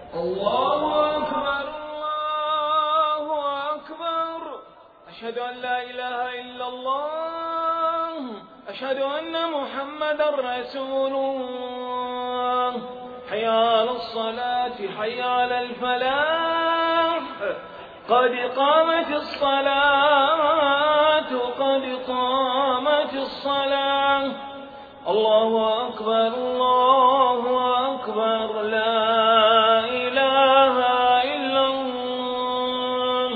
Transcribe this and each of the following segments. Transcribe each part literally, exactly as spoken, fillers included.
الله أكبر الله أكبر. أشهد أن لا إله إلا الله، أشهد أن محمدا رسول الله. حي على الصلاة حي على الفلاح، قد قامت الصلاة قد قامت الصلاة. الله أكبر الله أكبر، لا إله إلا الله.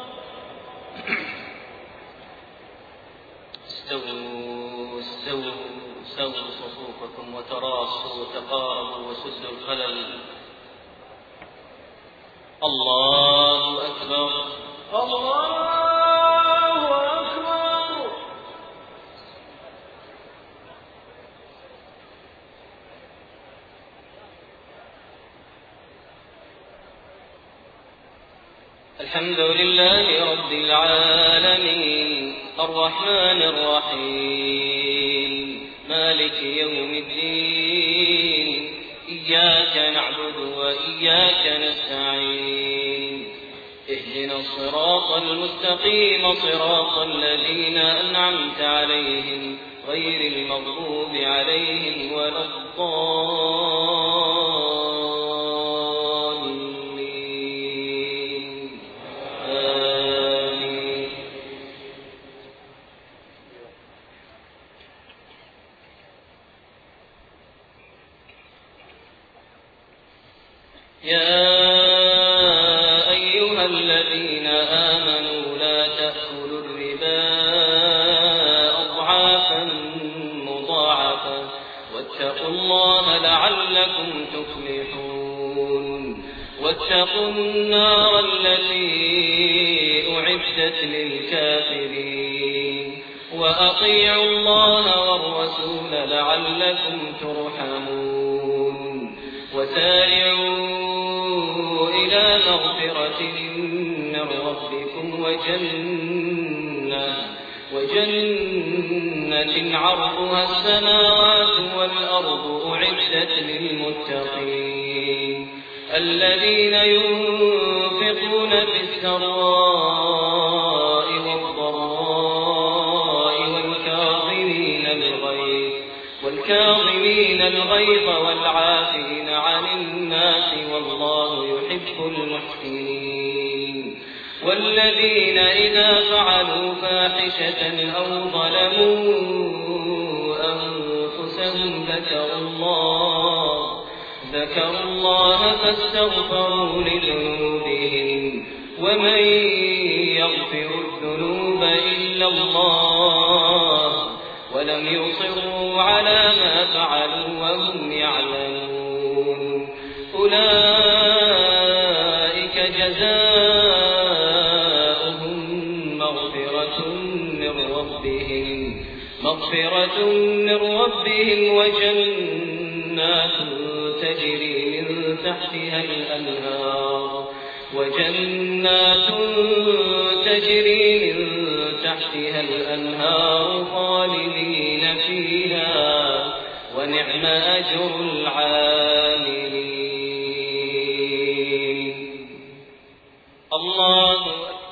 استووا استووا استووا صفوفكم وتراصوا وتقاربوا وسدوا الخلل. الله أكبر الله أكبر. الحمد لله رب العالمين الرحمن الرحيم مالك يوم الدين. إياك نعبد وإياك نستعين. اهدنا الصراط المستقيم صراط الذين أنعمت عليهم غير المغضوب عليهم ولا الضالين. آمين. يا أيها الذين آمنوا لا تأكلوا الربا أضعافا مضاعفة واتقوا الله لعلكم تفلحون. واتقوا النار التي أعدت للكافرين. وأطيعوا الله والرسول لعلكم ترحمون. وسارعوا إلى مغفرة من ربكم وجنة, وجنة عرضها السماوات والأرض أعدت للمتقين الذين ينفقون في السراء والضراء والكاظمين الغيظ والكاظمين الغيظ والعافين عن الناس والله يحب المحسنين. والذين إذا فعلوا فاحشة أو ظلموا أنفسهم ذكروا الله ذكروا الله فاستغفروا لذنوبهم ومن يغفر الذنوب إلا الله ولم يصروا على ما فعلوا وهم يعلمون. أولئك جزاؤهم مغفرة من ربهم مغفرة من ربهم وجنات تجري من تحتها الأنهار وجنات تجري من تحتها الأنهار خالدين فيها ونعم أجر العاملين. الله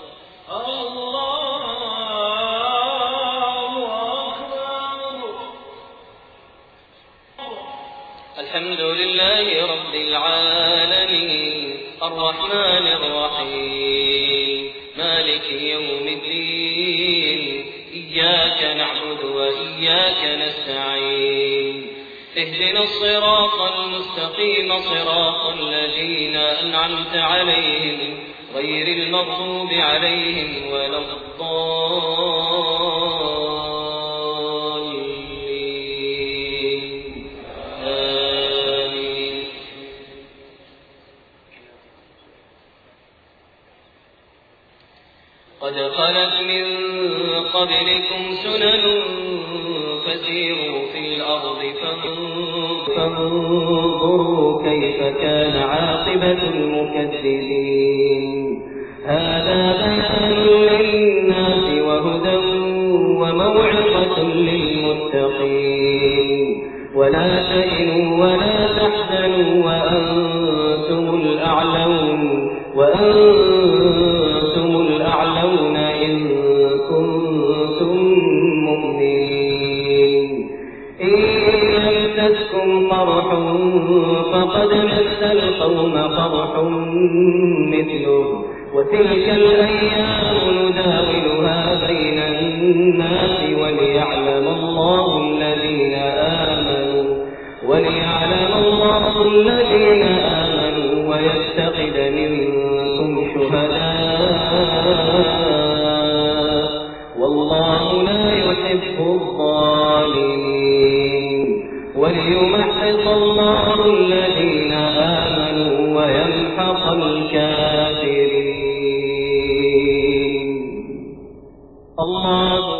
الحمد لله رب العالمين الرحمن الرحيم مالك يوم الدين. إياك نعبد وإياك نستعين. اهدنا الصراط المستقيم صراط الذين أنعمت عليهم غير المغضوب عليهم ولا الضالين. آمين. قد خلت من قبلكم سنن فسيروا في الأرض فانظروا كيف كان عاقبة المكذبين. هذا بيان للناس وهدى وموعظة للمتقين. ولا تهنوا ولا تحزنوا وأنتم الأعلى الأعلون وأنتم الأعلون إن كنتم مؤمنين إن يمسسكم قرح فقد مس القوم قرح مثله وتلك الأيام نداولها بين الناس وليعلم الله الذين آمنوا وليعلم الله الذين آمنوا ويتخذ منكم شهداء والله لا يحب الظالمين وليمحص الله الذين آمنوا ويمحق الكافرين. الله